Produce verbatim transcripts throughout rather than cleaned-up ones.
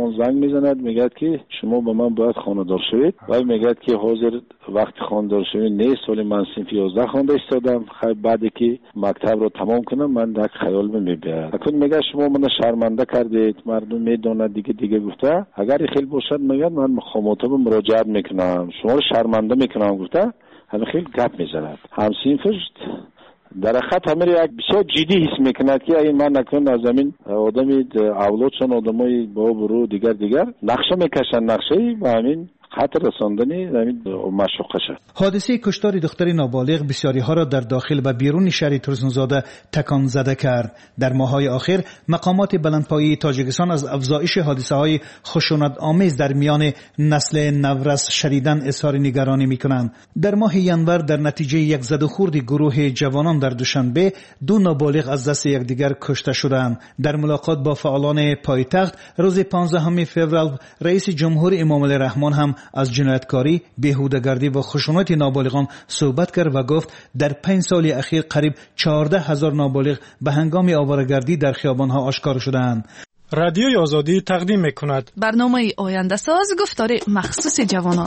خان زنگ میزند، میگه که شما به من باید خانه‌دار شوید و میگه که حاضر وقت خانه‌دار شوید نیست، ولی من صنف یازده خوانده ایستادم، خیلی بعدی که مکتب رو تمام کنم من یک خیال میبیاد. اکنون میگه شما من شرمنده کردید، مردم میدونه دیگه دیگه گفته اگر خیلی باشد میگه من مخاطب مراجعه میکنم، شما رو شرمنده میکنم گفته، همین خیلی گپ میزند. هم صنفش در خط همه یک بسیار جدی حس میکند که اگه من نکنم از زمین آدمی اولادشان آدمای با برو دیگر دیگر نقشه میکشن، نقشه و همین خط رساندنی زمین مشوقه شد. حادثه کشتار دختر نابالغ بسیاری ها را در داخل و بیرون شهر ترسنزاده تکان زده کرد. در ماه‌های اخیر مقامات بلندپایه تاجیکستان از افزایش حادثه های خشونت آمیز در میان نسل نورس شدیداً اظهار نگرانی میکنند. در ماه ینور در نتیجه یک زد و خورد گروه جوانان در دوشنبه دو نابالغ از دست یکدیگر کشته شدند. در ملاقات با فعالان پایتخت روز پانزدهم فوریه رئیس جمهور امام علی رحمان هم از جنایتکاری، بیهوده‌گردی و خشونت نابالغان صحبت کرد و گفت در پنج سال اخیر قریب چهارده هزار نابالغ به هنگام آواره‌گردی در خیابان‌ها آشکار شدند. رادیوی آزادی تقدیم می‌کند برنامه آینده ساز، گفتار مخصوص جوانان.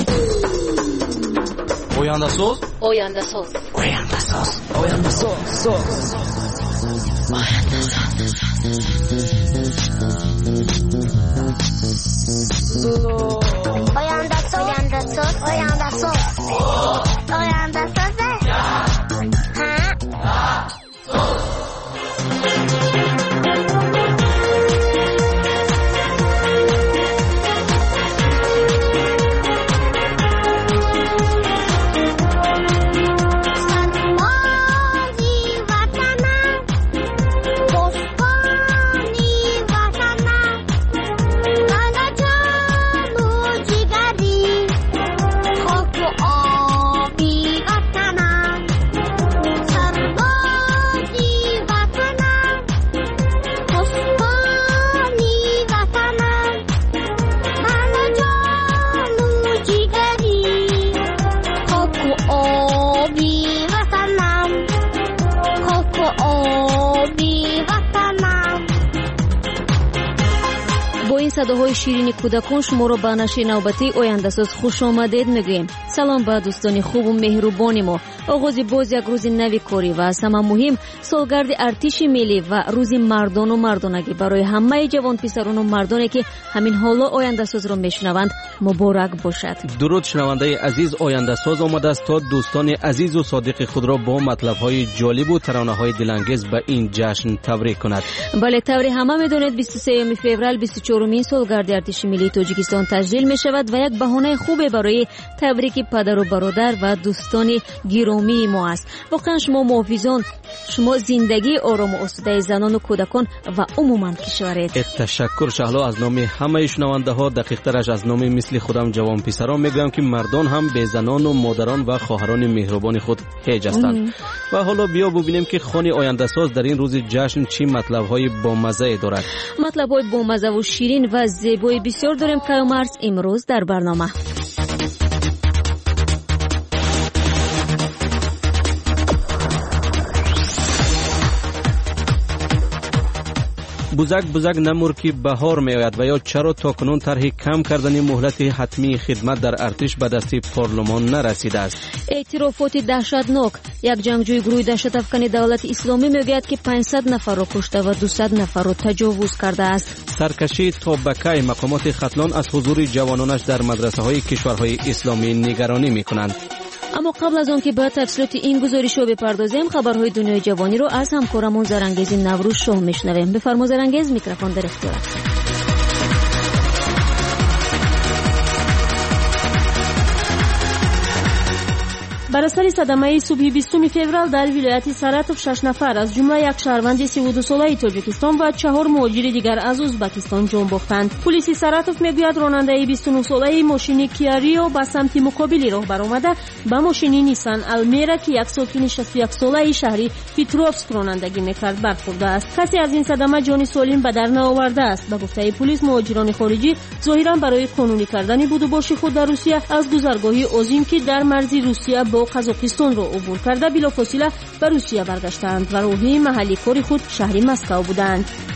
آینده ساز، آینده ساز، آینده ساز، آینده ساز، آینده Oyanda sos, oyanda sos, oyanda sos, oyanda sos, ha, sos. صداهای شیرین کودکان شما را به نشر نوبتی آینده ساز خوش آمدید میگوییم. سلام به دوستان خوب و مهربان ما. آغاز باز یک روز نوی کاری و از همه مهم سالگرد ارتش ملی و روز مردان و مردانگی برای همه جوان پسران و مردانی که همین حالا آینده ساز را میشنوند مبارک باشد. درود شنونده عزیز، آینده ساز آمده است تا دوستان عزیز و صادق خود را با مطلب های جالب و ترانه های دلانگیز به این جشن تبریک کند. بله، طوری همه میدونید بیست و سوم فوریه بیست و چهارمین سالگرد ارتش ملی تاجیکستان تسجیل می شود و یک بهانه خوبه برای تبریک پدر و برادر و دوستان گرامی ما است. واقعا شما محافظان، شما زندگی آرام و آسوده زنان و کودکان و عموما کشورید. تشکر شهلا. از نام همه شنونده ها، دقیق ترش از نام مثل خودم جوان پسران میگم که مردان هم به زنان و مادران و خواهران مهربان خود هیج هستند. و حالا بیا ببینیم که خانه آینده ساز در این روز جشن چی مطلب های بامزه دارد. مطلب های بامزه و شیرین و زیبای بسیار داریم که امروز امروز در برنامه. بزرگ بزرگ نمور که بهار می آید و یا چرا تا کنون طرح کم کردن مهلت حتمی خدمت در ارتش به دست پارلمان نرسیده است. اعترافات دهشتناک. یک جنگجوی گروه دهشت افکن دولت اسلامی میگوید که پانصد نفر را کشته و دویست نفر را تجاوز کرده است. سرکشی تا بکای مقامات ختلان از حضور جوانانش در مدرسه های کشورهای اسلامی نگرانی می کنند. اما قبل از آن که به تفصیلات این گزارش رو بپردازیم، خبرهای دنیای جوانی رو از همکارمون زرانگیز نوروز شاه میشنویم. بفرما زرانگیز، میکروفون در اختیارت. بر اثر صدمه صبح بیستم فوریه در ولایت ساراتوف شش نفر از جمله یک شهروند سی و دو ساله تاجیکستان و چهار مهاجر دیگر از ازبکستان جان باختند. پلیس ساراتوف میگوید راننده بیست و نه ساله ماشین کیا ریو به سمت مقابلی راه برآمده به ماشین نیسان المیرا که یک ساکن شصت و یک ساله شهری پیتروفسک رانندگی میکرد برخورده است. کسی از این صدمه جان سالم به در نیاورده است. به گفته پلیس مهاجران خارجی ظاهرا برای قانونی کردن بود و باش خود در روسیه از گذرگاهی عظیم که در مرز روسیه با قزاقستان را عبور کرده بلافاصله به روسیه برگشتند و راهی محلی کار خود شهر مسکو بودند.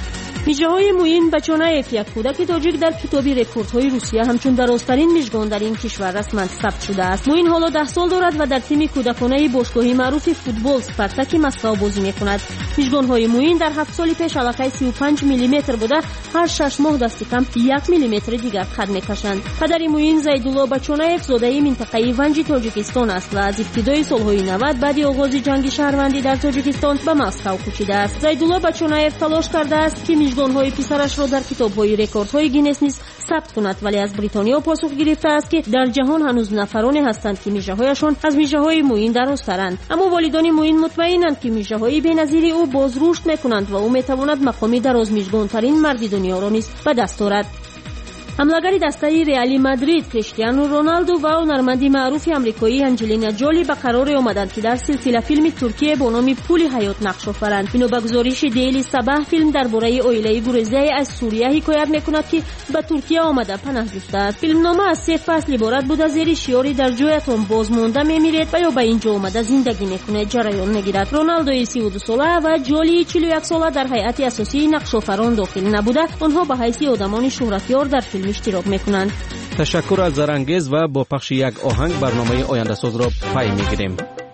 میژه‌های موین بچونایف یک کودک تاجیک در کتاب رکوردهای روسیه همچون درازترین میژگان در این کشور رسما ثبت شده است. موین حالا ده سال دارد و در تیم کودکانه باشگاه معروف فوتبال اسپارتاک مسکو بازی میکند. میژگان‌های موین در هفت سال پیش علاقه سی و پنج میلیمتر بوده، هر شش ماه دست کم یک میلیمتر دیگر قد میکشند. پدر موین زیدالله بچونایف زاده منطقه ونج تاجیکستان است و از ابتدای سالهای نود بعد آغاز جنگ شهروندی در تاجیکستان به مسکو کوچیده است. زیدالله بچونایف تلاش کرده است که میژگان‌های پسرش را در کتاب‌های رکوردهای گینس نیز ثبت کند، ولی از بریتانیا پاسخ گرفته است که در جهان هنوز نفرانی هستند که میژه‌هایشان از میژه‌های موین درازترند. اما والدان موین مطمئنند که میژه‌های بی‌نظیر او باز رشد می‌کنند و او می‌تواند مقامی درازمیژگان‌ترین مرد دنیا را نیز به دست آورد. حملگر دسته ریال مادرید کریستیانو رونالدو و هنرمند معروف آمریکایی انجلینا جولی به قرار آمدند که در سلسله فیلم ترکیه با نام پول حیات نقش آفرند. اینو به گزارش دیلی صباح فیلم درباره عائله گریزه از سوریه حکایت می‌کند که به ترکیه آمده پناه جسته است. فیلمنامه از سه فصل عبارت بود از زیر شعاری در جایتان بازمانده می‌میرد و یا به اینجا آمده زندگی می‌کند جریان می‌گیرد. رونالدو سی و دو ساله و جولی چهل و یک ساله در هیئت اساسی نقش آفران داخل نبوده، آنها به حیث آدمان شهرتیار در فیلم اشتراک میکنند. تشکر از زرانگیز و با پخش یک آهنگ برنامه آینده ساز را پای میگیریم.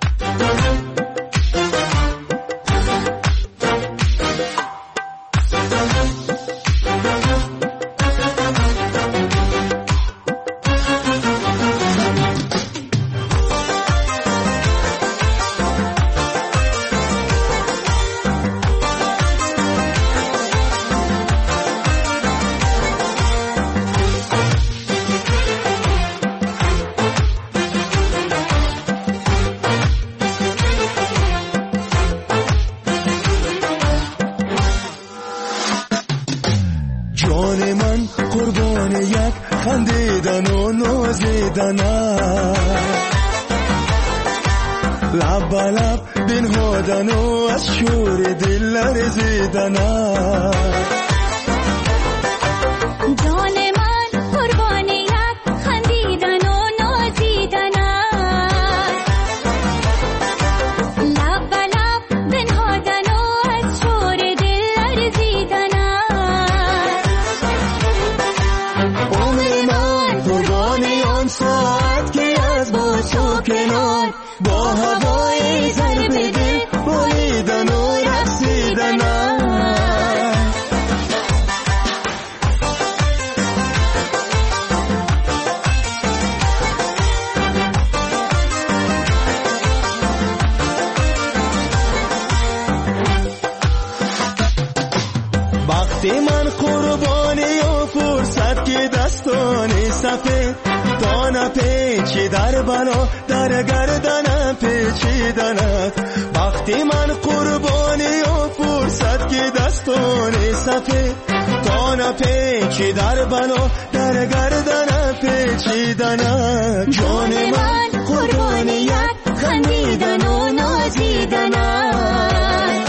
جان من قربان یک خندیدن و نازیدن لب به لب بنهادن و از شور دل لرزیدن. جان من قربان یک خندیدن و نازیدن لب به لب بنهادن و از شور دل لرزیدن. ساعت که از با تو کنار با هوای ضرب دل بریدن و رقصیدن. وقتی من قربانی و فرصت که دستانی سفید دانه پیچی در بنا در گردن پیچیدنت. وقتی من قربانی و فرصت که دستانی سفید دانه پیچی در بنا در گردن پیچیدنت. جان من قربانی یک خندیدن و نازیدنت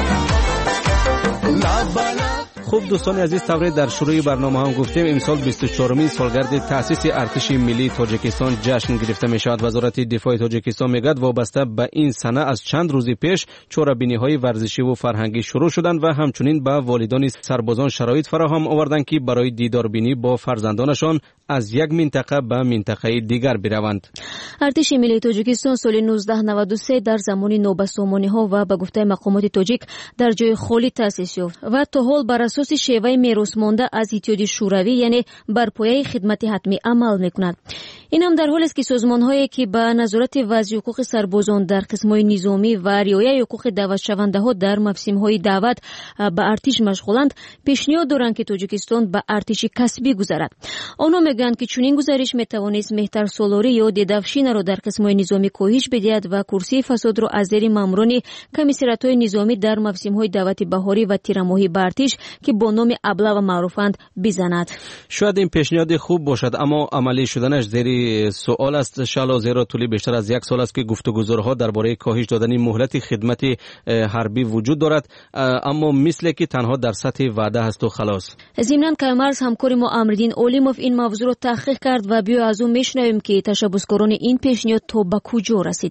لب به لب. خوب دوستان عزیز، طوری در شروع برنامه هم گفتیم امسال بیست و چهارمین سالگرد تأسیس ارتش ملی تاجیکستان جشن گرفته می شود. وزارت دفاع تاجیکستان میگوید وابسته به این سنه از چند روز پیش چهاره‌بینی‌های ورزشی و فرهنگی شروع شدند و همچنین به والدان سربازان شرایط فراهم آوردند که برای دیداربینی با فرزندانشان از یک منطقه به منطقه دیگر بروند. ارتش ملی تاجیکستان سال نوزده نود و سه در زمان نوبسامانی‌ها و به گفته مقامات تاجیک در جای خالی تأسیس یافت و تا حال بر اساس شیوه میراث مانده از اتحادیه شوروی یعنی بر پایه خدمت حتمی عمل میکند. این هم در حالی است که سازمان‌هایی که به نظارت وضع حقوق سربازان در قسم‌های نظامی و رعایت حقوق دعوت شونده‌ها در موسم‌های دعوت به ارتش مشغولند، پیشنهاد دارند که تاجیکستان به ارتش کسبی گذرد. آنها میگویند که چنین گزارش میتوانست مهتر سالاری یا دیدافشین را در قسم‌های نظامی کاهش بدهد و کرسی فساد را از زیر ماموران کمیسریات‌های نظامی در موسم‌های دعوت بهاری و تیرماهی به ارتش که با نام ابله و معروفند بزند. شاید این پیشنهاد خوب باشد اما عملی شدنش زیر سوال است. شالا زیرا طولی بیشتر از یک سال است که گفتگوها درباره کاهش دادن مهلت خدمت حربی وجود دارد، اما مثل که تنها در سطح وعده است و خلاص. ضمناً کامرز همکار ما امردین اولیموف این موضوع را تحقیق کرد و بیا از او میشنویم که تشبسکاران این پیشنهاد تا به کجا رسیدند.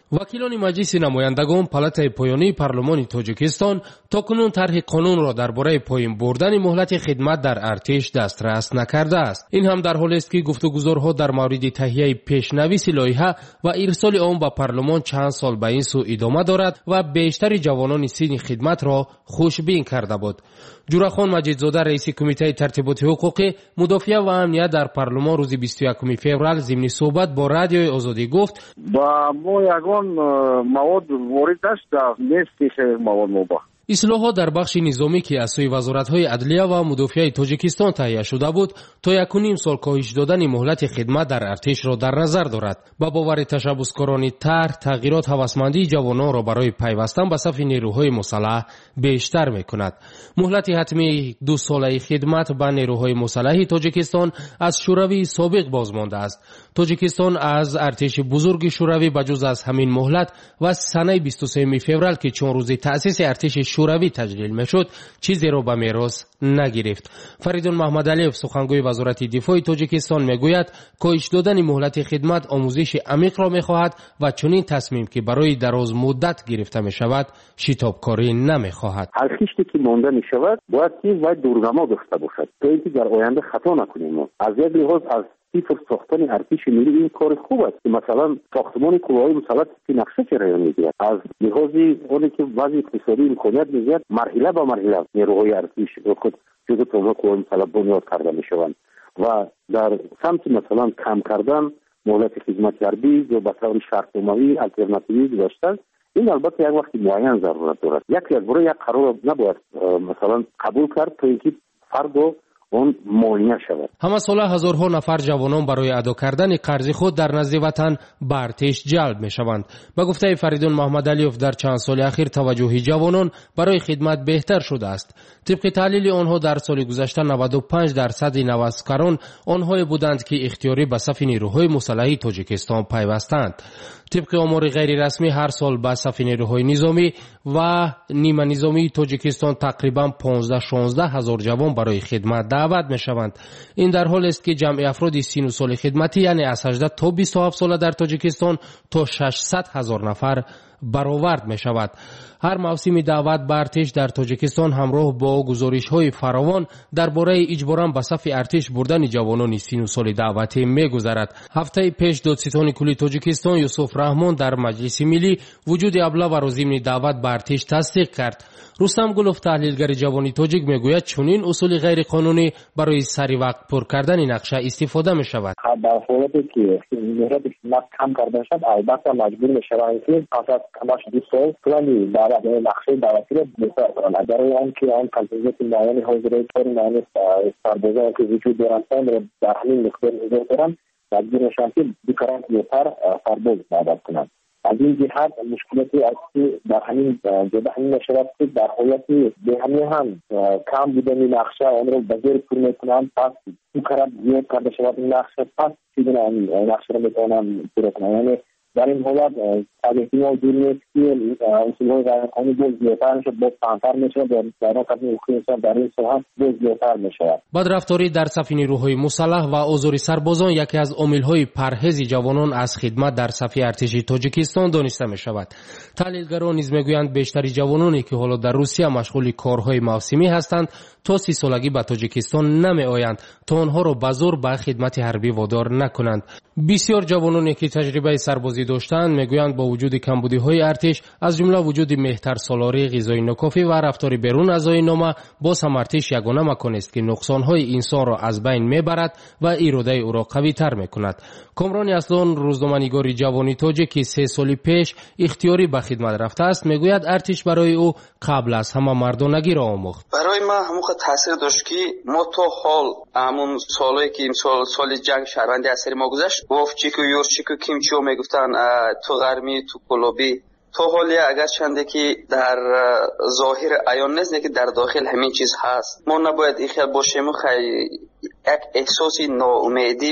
وکیلان مجلس نمایندگان پالاتای پایانی پارلمان تاجیکستان تاکنون طرح قانون را درباره پایین بردن مهلت خدمت در ارتش دسترس نکرده است. این هم در حالی است که گفتگوزارها در مورد تهیه پیشنویس لایحه و ارسال آن به پارلمان چند سال به این سو ادامه دارد و بیشتر جوانان سین خدمت را خوشبین کرده بود. جوراخان مجیدزاده رئیس کمیته ترتیبات حقوقی مدافع و امنیت در پارلمان روز بیست و یکم فوریه ضمن صحبت با رادیوی آزادی گفت با ما یگان مواد وارد داشت نیست که مواد مباح. اصلاحات در بخش نظامی که از سوی وزارت‌های عدلیه و مدافع تاجیکستان تهیه شده بود تا یک و نیم سال کاهش دادن مهلت خدمت در ارتش را در نظر دارد. با باور تشبثکاران طرح تغییرات هوسمندی جوانان را برای پیوستن به صف نیروهای مسلح بیشتر می‌کند. مهلت حتمی دو ساله خدمت به نیروهای مسلح تاجیکستان از شوروی سابق بازمانده است. تاجیکستان از ارتش بزرگ شوروی بجز از همین مهلت و سنه بیست و سوم فوریه که چون روز تأسیس ارتش شوروی تجلیل میشد چیزی را به میراث نگرفت. فریدون محمد علیف سخنگوی وزارت دفاع تاجیکستان میگوید کاهش دادن مهلت خدمت آموزش عمیق را میخواهد و چنین تصمیم که برای دراز مدت گرفته میشود شتابکاری نمیخواهد. هر خشتی که مانده میشود باید که باید دورگما داشته باشد تا اینکه در آینده خطا نکنیم. از یک لحاظ از صفر ساختن ارتش ملی این کار خوب است که مثلا ساختمان قوای مسلح که نقشه چرا میگیرد از لحاظ اونی که وضع اقتصادی امکانات میگیرد مرحله به مرحله نیروهای ارتش خود جزء تمام قوای مسلح بنیاد کرده میشوند و در سمت مثلا کم کردن مهلت خدمت حربی یا به طور شرطنامه‌ای آلترناتیوی گذاشتن این البته یک وقت معین ضرورت دارد. یکی از برای یک قرار نباید مثلا قبول کرد تا اینکه فرد اون مانع شود. همه ساله هزارها نفر جوانان برای ادا کردن قرض خود در نزد وطن به ارتش جلب می شوند. به گفته فریدون محمد علیف در چند سال اخیر توجه جوانان برای خدمت بهتر شده است. طبق تحلیل آنها در سال گذشته نود و پنج درصد نوسکران آنهایی بودند که اختیاری به صف نیروهای مسلح تاجیکستان پیوستند. طبق آمار غیر رسمی هر سال به صف نیروهای نظامی و نیمه نظامی تاجیکستان تقریبا پانزده شانزده هزار جوان برای خدمت دعوت می شوند. این در حال است که جمع افراد سی و سال خدمتی یعنی از هجده تا بیست و هفت ساله در تاجیکستان تا ششصد هزار نفر برآورد می شود. هر موسم دعوت به ارتش در تاجیکستان همراه با گزارش های فراوان درباره اجباراً به صف ارتش بردن جوانان سی و سال دعوتی می گذرد. هفته پیش دادستان کلی تاجیکستان یوسف رحمان در مجلس ملی وجود ابله و ضمن دعوت به ارتش تصدیق کرد. رستم گلوف تحلیلگر جوانی تاجیک میگوید چنین اصول غیر قانونی برای سری وقت پر کردن نقشه استفاده می شود. در حالتی که مهلت خدمت کم کرده شد البته مجبور می شوند که پس از کمش دو سال پلانی دعوت نقشه دعوتی را بهتر کنند. برای آنکه آن تلفیزیون معین حاضر کار معین سربازان که وجود دارند را در همین مقدار حضور دارند مجبور میشوند که بیکاران بهتر سرباز دعوت کنند. از این جهت مشکلاتی است که در همین جده همین نشود که در حالتی به همین هم کم بودن نقشه آن را به زیر پر میکنند پس بیکاران زیاد کرده شود این نقشه پس چیزی نقشه را میتوانند پر کنند. یعنی در این حالت از احتمال دور نیست که اصولهای غیرقانونی باز زیادتر میشود باز کمتر میشود در دوران قدیم حقوقی در این سال هم باز زیادتر میشود. بدرفتاری در صف نیروهای مسلح و آزار سربازان یکی از عاملهای پرهیز جوانان از خدمت در صف ارتش تاجیکستان دانسته می شود. تحلیلگران نیز میگویند بیشتر جوانانی که حالا در روسیه مشغول کارهای موسمی هستند تا سی سالگی به تاجیکستان نمی آیند تا آنها را به زور به خدمت حربی وادار نکنند. بسیار جوانانی که تجربه سربازی داشتند میگویند با وجود کمبودی‌های ارتش از جمله وجود مهتر سالاری غذای ناکافی و رفتار بیرون از آیین‌نامه باز هم ارتش یگانه مکان است که نقصان‌های انسان را از بین میبرد و اراده او را قوی‌تر میکند. کامران اصلان روزنامه‌نگار جوانی تاجیک که سه سال پیش اختیاری به خدمت رفته است میگوید ارتش برای او قبل از همه مردانگی را آموخت. برای ما هموقع تاثیر داشت که ما تا حال همون سالایی که سال سال جنگ شهروندی اثر ما گذشت گفت چیکو یورچیکو کیمچو میگفتن تو غرمی تو کلوبی تو حالی اگر چنده که در ظاهر عیان نیست که در داخل همین چیز هست. ما نباید این خیال باشیم و خیلی یک احساسی ناامیدی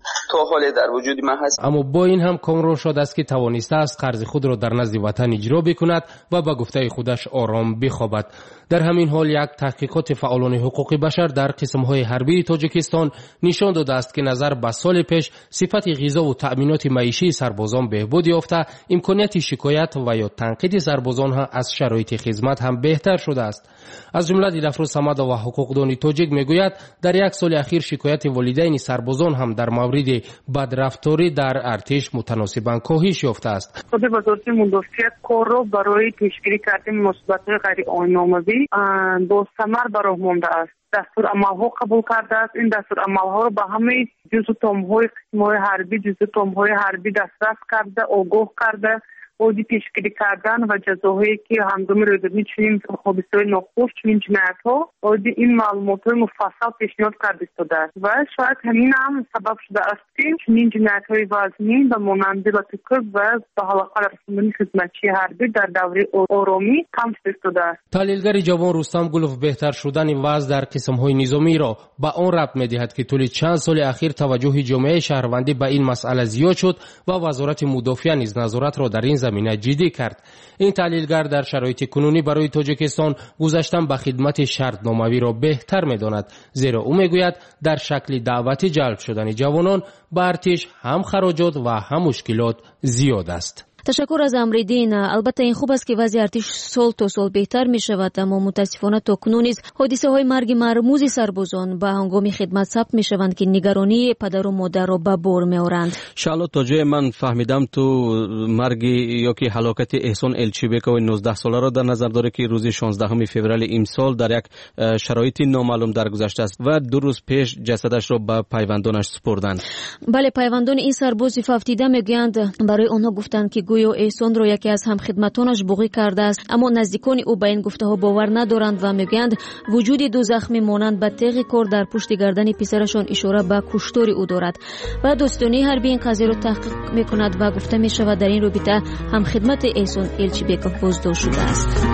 تا حال در وجود من هست. اما با این هم کامران شده است که توانسته است قرض خود را در نزد وطن اجرا بکند و با گفته خودش آرام بخوابد. در همین حال یک تحقیقات فعالان حقوق بشر در قسم‌های حربی تاجیکستان نشان داده است که نظر به سال پیش صفت غذا و تأمینات معیشی سربازان بهبود یافته، امکانیت شکایت و یا تنقید سربازان ها از شرایط خدمت هم بهتر شده است. از جمله دیلافروز صمد و حقوقدان تاجیک میگوید در یک سال اخیر شکایت والدین سربازان هم در مورد بدرفتاری در ارتش متناسباً کاهش یافته است. خود وزارت مدافعت کار را برای پیشگیری کردن مثبت‌های غیر آیین‌آمیزی با ثمر برای مانده است. دستور عملها قبول کرده است. این دستور عملها را به همه جزء تام‌های قسم‌های حربی جزء تام‌های حربی دسترس کرده، آگاه کرده، بودی پیشگیری کردن و جزاهایی که هنگام رویدادی چنین حادثه‌های ناخوش چنین جنایت‌ها بودی این معلومات‌های مفصل پیشنهاد کرده است و شاید همین هم سبب شده است که چنین جنایت‌های وزنی و مانند راتکوب و به حلقه رساندن خدمتچی حربی در دوره آرامی کم شده است. تحلیلگر جوان رستم گلوف بهتر شدن وضع در قسم‌های نظامی را به آن ربط می‌دهد که طول چند سال اخیر توجه جامعه شهروندی به این مسئله زیاد شد و وزارت مدافعه نیز نظارت را در این زمینه جدی کرد. این تحلیلگر در شرایط کنونی برای تاجیکستان گذاشتن به خدمت شرطنامه‌ای را بهتر می‌داند، زیرا او میگوید در شکل دعوتی جلب شدن جوانان به ارتش هم خراجات و هم مشکلات زیاد است. تشکر از امریدین. البته این خوب است که وضع ارتش سال تا سال بهتر می شود، اما متاسفانه تا کنون نیز حادثه های مرگ مرموز سربازان به هنگام خدمت ثبت می شوند که نگرانی پدر و مادر را به بار می آورند. شالا تا جای من فهمیدم تو مرگ یا که هلاکت احسان الچیبک و نوزده ساله را در نظر داره که روز شانزدهم فوریه امسال در یک شرایط نامعلوم درگذشته است و دو روز پیش جسدش را به پیوندانش سپردند. بله، پیوندان این سرباز فوتیده میگویند برای آنها گفتند که گویا احسان را یکی از همخدمتانش بغی کرده است، اما نزدیکان او به این گفته ها باور ندارند و میگویند وجود دو زخمی مانند به تیغ کار در پشت گردن پسرشان اشاره به کشتار او دارد و دوستانی حربی این قضیه را تحقیق میکند و گفته می شود در این رابطه هم خدمت احسان الچیبک بازداشت شده است.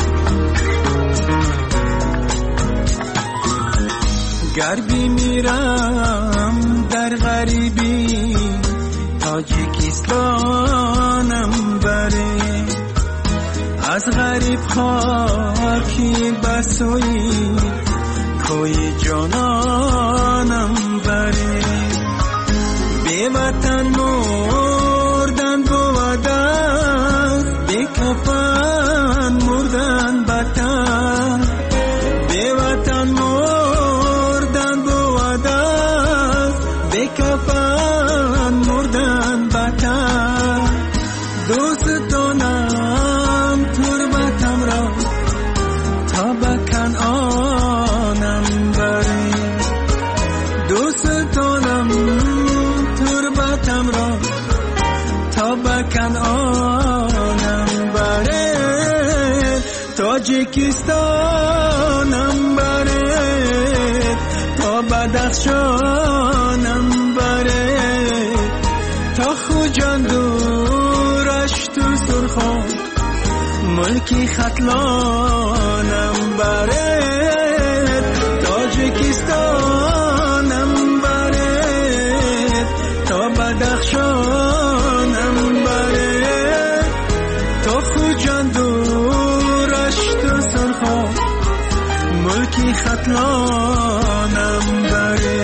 گر میرم در غریبی تاجیکستانم بره، از غریب خاکی بسوی کوی جانانم بره، بی وطن مردن بودن، بی کفن مردن بطن، بی وطن مردن بودن، بی کفن مردن بطن، دوستانم تربتم را تا به کنعانم بره، دوستانم تربتم را تا به کنعانم بره، تاجیکستانم بره تا بدخشانم بره، تا خوجان دورش تو سرخان ملکی ختلانم بره، تاجیکستانم بره تا بدخشانم بره، تا خوجان دورش تو سرخان ملکی ختلانم بره.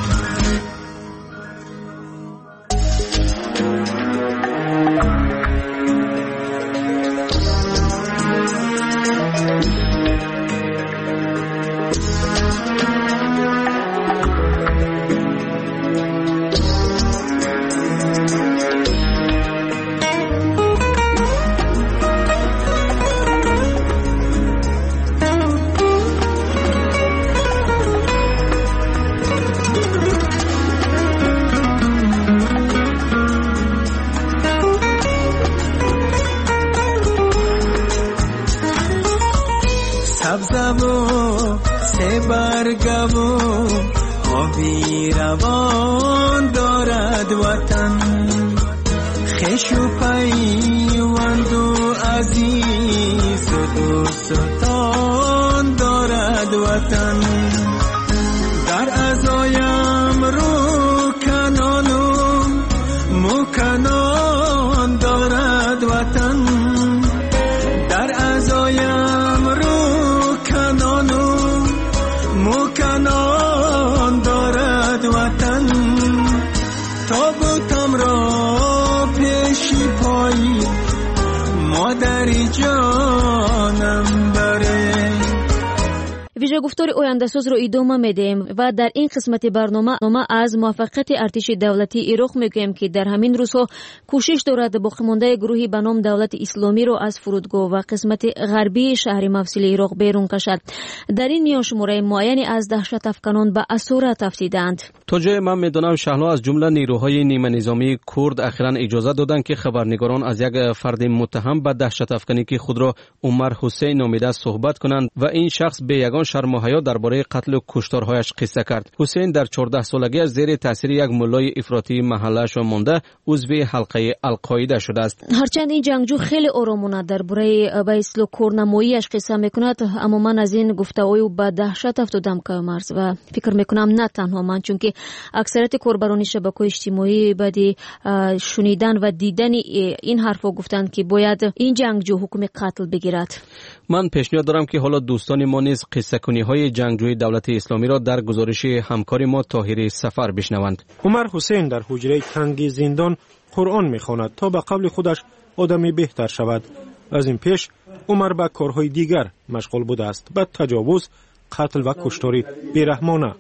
آبی روان دارد وطن، خش و پیوند و عزیز و دوستان دارد وطن، در عزایم رو کنار جانم بره. ویژه گفتار آینده‌ساز رو ادامه میدیم و در این قسمت برنامه از موفقیت ارتش دولتی عراق میگویم که در همین روزها کوشش دارد باقی مانده گروهی به نام دولت اسلامی رو از فرودگاه و قسمت غربی شهر مفصل عراق بیرون کشد. در این میان شماره معینی از دهشت افکنان به اسارت افتیدند. تا جای من میدونم شهلا از جمله نیروهای نیمه نظامی کرد اخیراً اجازه دادند که خبرنگاران از یک فرد متهم به دهشت افکنی که خود را عمر حسین نامیده صحبت کنند و این شخص به یگان شرم و حیا درباره قتل و کشتارهایش قصه کرد. حسین در چهارده سالگی از زیر تاثیر یک ملای افراطی محله‌اش مانده عضو حلقه القاعده شده است. هرچند این جنگجو خیلی آرامانه درباره به اصطلاح کورنماییش قصه میکند، اما من از این گفتگوی به دهشت افتادم که مرز و فکر میکنم نه تنها من، چون که اکثریت کاربران شبکه‌های اجتماعی بعد شنیدن و دیدن این حرفا گفتند که باید این جنگجو حکم قتل بگیرد. من پیشنهاد دارم که حالا دوستان ما نیز قصه کنی های جنگجوی دولت اسلامی را در گزارش همکار ما طاهر سفر بشنوند. عمر حسین در حجره تنگ زندان قرآن میخواند تا به قبل خودش آدمی بهتر شود. از این پیش عمر به کارهای دیگر مشغول بوده است، به تجاوز، قتل و کشتاری بیرحمانه.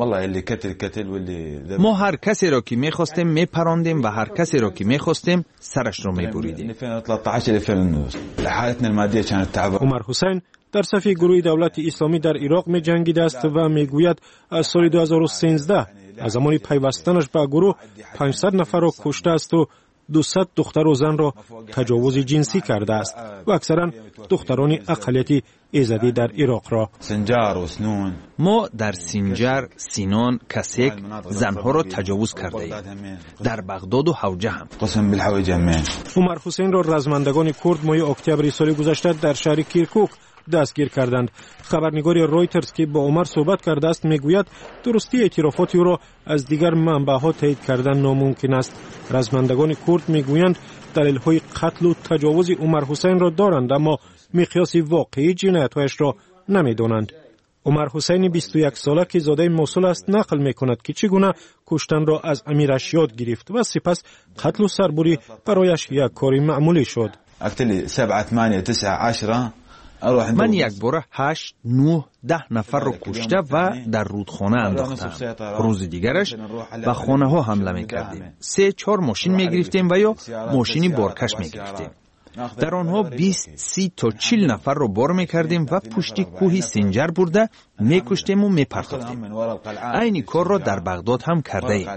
ما هر کسی را که میخواستیم میپراندیم و هر کسی را که میخواستیم سرش را میبریدیم. عمر حسین در صف گروه دولت اسلامی در عراق می جنگیده است و میگوید از سال دو هزار و سیزده از زمان پیوستنش به گروه پانصد نفر را کشته است و دویست دختر و زن را تجاوز جنسی کرده است و اکثرا دختران اقلیتی ایزدی در عراق را. ما در سنجر، سینان، کسک زنها را تجاوز کرده ایم. در بغداد و حوجه هم. عمر حسین را رزمندگان کرد ماه اکتبر سال گذشته در شهر کیرکوک دستگیر کردند. خبرنگار رویترز که با عمر صحبت کرده است میگوید درستی اعترافات او را از دیگر منبع‌ها تایید کردن ناممکن است. رزمندگان کرد میگویند دلیل‌های قتل و تجاوز عمر حسین را دارند، اما مقیاس واقعی جنایت‌هایش را نمی‌دانند. عمر حسین بیست و یک ساله که زاده موصل است نقل می‌کند که چگونه کشتن را از امیرش یاد گرفت و سپس قتل و سربری برایش یک کاری معمولی شد. من یک بار هشت، نه، ده نفر را کشته و در رودخانه انداختم. روز دیگرش به خانه ها حمله می کردیم. سه چهار ماشین می گرفتیم و یا ماشینی بارکش می گرفتیم. در آنها بیست، سی تا چهل نفر را بار می کردیم و پشتی کوهی سنجر برده می کشتیم و می پرتافتیم. این کار را در بغداد هم کرده ایم.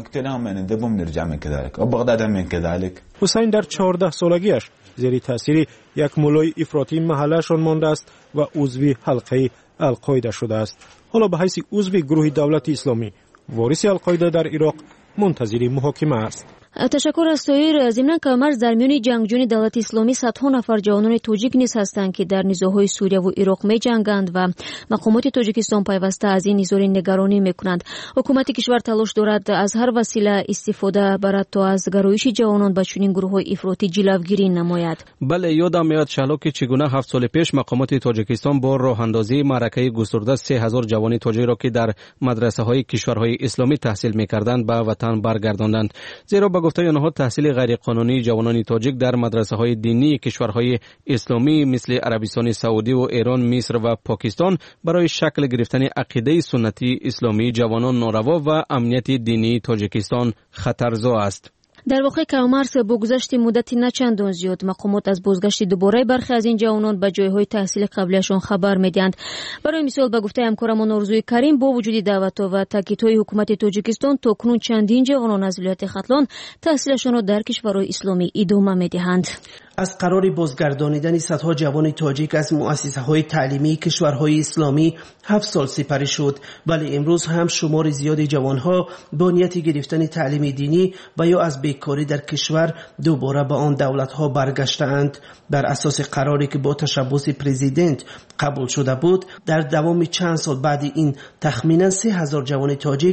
حسین در چهارده سالگیش زیر تاثیر یک مولای افراطی محله‌شان مانده است و عضو حلقه القاعده شده است. حالا به حیث عضو گروه دولت اسلامی وارث القاعده در عراق منتظر محاکمه است. تشکر از طاهر. ضمن که مرز در میان جنگجویان دولت اسلامی صدها نفر جوانان تاجیک نیز هستند که در نزاع‌های سوریه و عراق می جنگند و مقامات تاجیکستان پیوسته از این نزاع نگرانی میکنند. حکومت کشور تلاش دارد از هر وسیله استفاده برد تا از گرایش جوانان به چنین گروه‌های افراطی جلوگیری نماید. بله، یادم میاد شهلا که چگونه هفت سال پیش مقامات تاجیکستان با راه اندازی معرکه گسترده سه هزار جوان تاجیک را که در مدرسه‌های کشورهای اسلامی تحصیل می‌کردند به وطن برگرداندند. زیرا به گفته آنها تحصیل غیرقانونی جوانان تاجیک در مدرسه‌های دینی کشورهای اسلامی مثل عربستان سعودی و ایران، مصر و پاکستان برای شکل گرفتن عقیده سنتی اسلامی جوانان ناروا و امنیت دینی تاجیکستان خطرزا است. در واقع کامرس با گذشت مدتی نه چندان زیاد مقامات از بازگشت دوباره برخی از این جوانان به جایهای تحصیل قبلیشان خبر میدهند. برای مثال به گفته همکارمان آرزوی کریم با وجود دعوت‌ها و تاکیدهای حکومت تاجیکستان تاکنون چندین جوانان از ولایت ختلان تحصیلشان را در کشورهای اسلامی ادامه میدهند. از قرار بازگردانیدن صدها جوان تاجیک از مؤسسه‌های تعلیمی کشورهای اسلامی هفت سال سپری شد، ولی امروز هم شمار زیادی جوانها با نیت گرفتن تعلیم دینی و یا از بیکاری در کشور دوباره به آن دولت‌ها برگشته‌اند. بر اساس قراری که با تشبث پرزیدنت قبول شده بود، در دوام چند سال بعد این تخمیناً سه هزار جوان تاجیک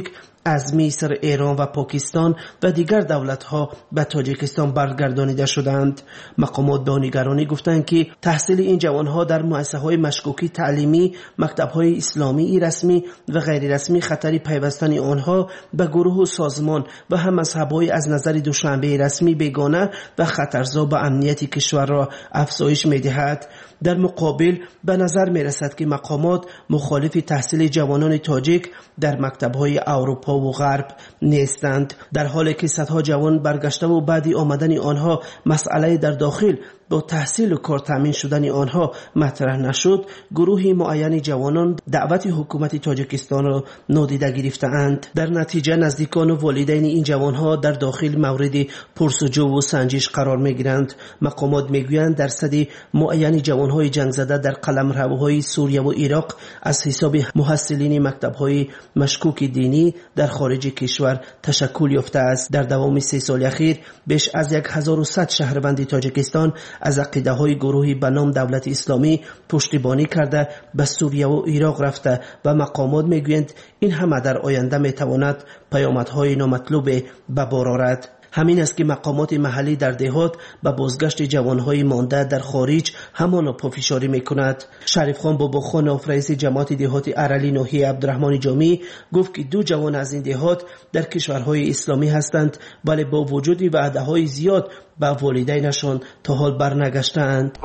از مصر، ایران و پاکستان و دیگر دولت‌ها به تاجیکستان برگردانیده شدند. مقامات به نگرانی گفتند که تحصیل این جوانها در مؤسسه‌های مشکوکی تعلیمی، مکتب‌های اسلامی رسمی و غیر رسمی خطری پیوستن آنها به گروه و سازمان و هم مذهب‌های از نظر دوشنبه رسمی بیگانه و خطرزا به امنیت کشور را افزایش می‌دهد. در مقابل به نظر می‌رسد که مقامات مخالف تحصیل جوانان تاجیک در مکتب‌های اروپا و غرب نیستند، در حالی که صدها جوان برگشته و بعدی آمدن آنها مسئله در داخل با تحصیل و کار تامین شدن آنها مطرح نشد. گروهی معین جوانان دعوت حکومت تاجیکستان را نادیده گرفته‌اند. در نتیجه نزدیکان و والدین این جوانها در داخل مورد پرسجو و سنجش قرار می‌گیرند. مقامات می‌گویند درصد معین جوانهای جنگ زده در قلمروهای سوریه و عراق از حساب محصلین مکتب‌های مشکوک دینی در خارج کشور تشکل یافته است. در دوام سه سال اخیر بیش از هزار و صد شهروند تاجیکستان از عقیده‌های گروهی به نام دولت اسلامی پشتیبانی کرده به سوریه و عراق رفته و مقامات میگویند این همه در آینده میتواند پیامدهای نامطلوب به بار آورد. همین است که مقامات محلی در دهات به بازگشت جوانهای مانده در خارج همان پافشاری میکند. شریف خان باباخانوف رئیس جماعت دهات ارلی ناحیه عبدالرحمن جامی گفت که دو جوان از این دهات در کشورهای اسلامی هستند ولی با وجود وعده‌های زیاد به والدینشان تا حال برنگشتند.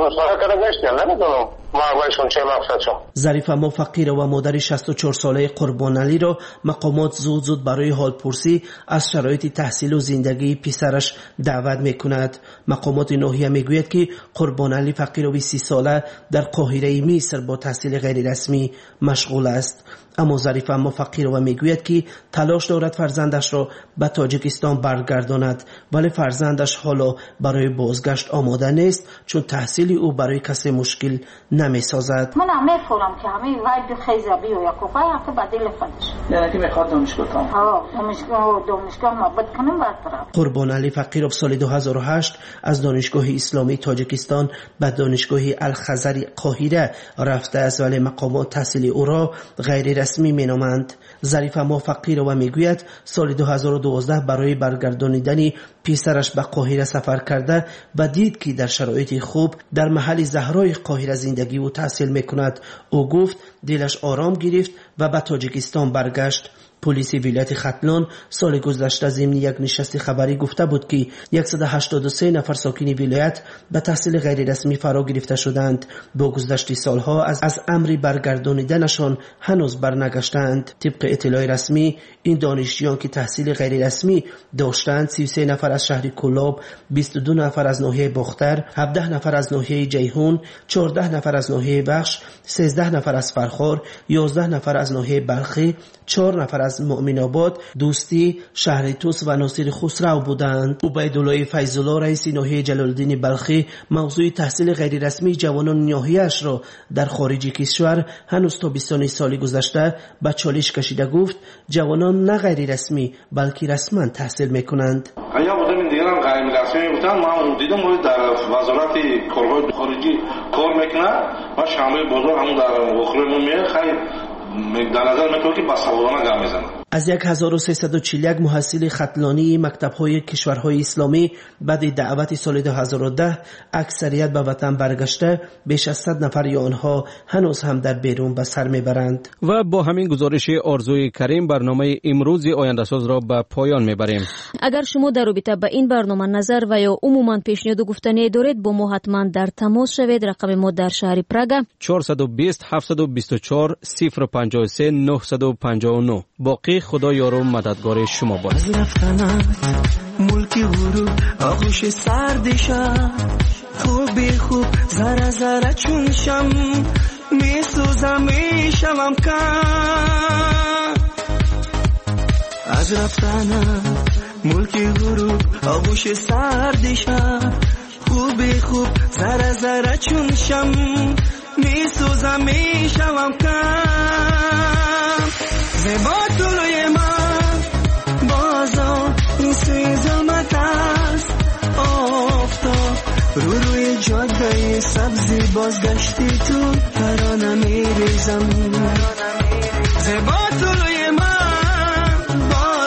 ظریف اما فقیر و مادر شصت و چهار ساله قربان علی را مقامات زود زود برای حال پرسی از شرایط تحصیل و زندگی پسرش دعوت میکند. مقامات ناحیه میگوید که قربان علی فقیر و سی ساله در قاهره مصر با تحصیل غیر رسمی مشغول است. اما ظریف اما فقیر و میگوید که تلاش دارد فرزندش را به تاجیکستان برگرداند ولی فرزندش حالا برای بازگشت آماده نیست چون تحصیل او برای کسی مشکل نمیسازد. من همه فورم که همه وای بخیزه بیو یا کوفای حتی بدل فدش یعنی که میخواد دانشگاه کنم ها دانشگاه دانشگاه محبت کنم برطرف. قربان علی فقیر سال دو هزار و هشت از دانشگاه اسلامی تاجیکستان به دانشگاه الخضر قاهره رفته است ولی مقامات تحصیل او را غیر رسمی مینامند. ظریف اما فقیر و میگوید سال دو هزار و دوازده برای برگردانیدن پسرش به قاهره سفر کرده و دید که در شرایط خوب در محل زهرای قاهره زندگی و تحصیل میکند. او گفت دلش آرام گرفت و به تاجیکستان برگشت. پلیس ولایت ختلان سال گذشته ضمن یک نشست خبری گفته بود که صد و هشتاد و سه نفر ساکن ولایت به تحصیل غیر رسمی فرا گرفته شدند. با گذشت سالها از از امر برگردانیدنشان هنوز برنگشتند. طبق اطلاع رسمی این دانشجویان که تحصیل غیر رسمی داشتند سی و سه نفر از شهر کلاب، بیست و دو نفر از ناحیه باختر، هفده نفر از ناحیه جیهون، چهارده نفر از ناحیه بخش، سیزده نفر از فرخار، یازده نفر از ناحیه بلخی، چهار نفر از مؤمن آباد، دوستی، شهر توس و ناصر خسرو بودند. عبیدالله فیض‌الله رئیس ناحیه جلال الدین بلخی موضوع تحصیل غیر رسمی جوانان ناحیه‌اش را در خارج کشور هنوز تا بیست سال گذشته به چالش کشیده گفت جوانان نه غیر رسمی بلکه رسما تحصیل میکنند. ایا بودم دیگران غیر رسمی بودن ما دیدم در وزارت کارهای خارجی کار میکنه و شامل بزرگ همون در اخرمون میه خیلی در نظر میتونه که بسوارانه گام میزنه. از هزار و سیصد و چهل و یک محصل ختلانی مکتب‌های کشورهای اسلامی بعد دعوت سال دو هزار و ده اکثریت به وطن برگشته بیش از صد نفر آنها هنوز هم در بیرون به سر میبرند. و با همین گزارش آرزوی کریم برنامه امروز آینده ساز را به پایان میبریم. اگر شما در رابطه با این برنامه نظر و یا عموما پیشنهاد و گفتنی دارید با ما حتما در تماس شوید. رقم ما در شهر پراگ چهارصد و بیست هفتصد و بیست و چهار صفر پنجاه و سه نهصد و پنجاه و نه. باقی خدا یار و مددگار شما باشد. ملکی غروب آغوش سردشم خوبی خوب زره زره چون شم میسوزم میشم کم از رفتنم ملکی غروب آغوش سردشم خوبی خوب زره زره چون شم میسوزم میشم کم زیبا طلوی من بازم این سوی ظلمت است آفتاب رو روی جاده سبزی بازگشتی تو ترانه میریزم زیبا طلوی من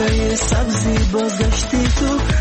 قطعه سبزی بازگشتی تو